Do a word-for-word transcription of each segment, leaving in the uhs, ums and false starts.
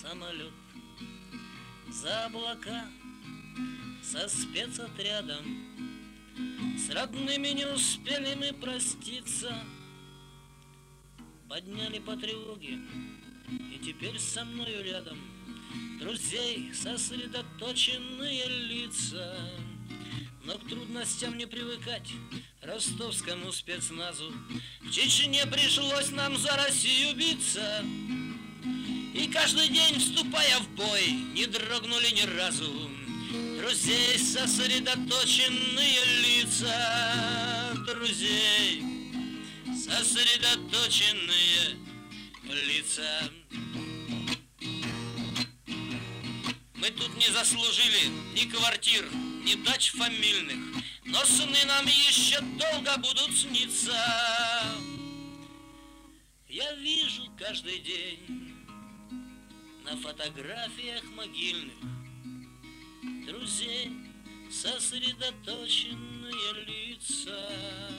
самолет, за облака со спецотрядом. С родными не успели мы проститься, подняли по тревоге, и теперь со мною рядом друзей сосредоточенные лица. Но к трудностям не привыкать ростовскому спецназу. В Чечне пришлось нам за Россию биться, и каждый день, вступая в бой, не дрогнули ни разу друзей сосредоточенные лица. Друзей сосредоточенные лица. Мы тут не заслужили ни квартир, ни дач фамильных, но сны нам еще долго будут сниться. Я вижу каждый день на фотографиях могильных друзей сосредоточенные лица.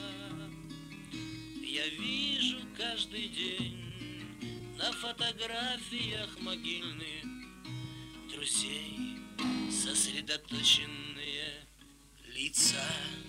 Я вижу каждый день на фотографиях могильных друзей сосредоточенные лица.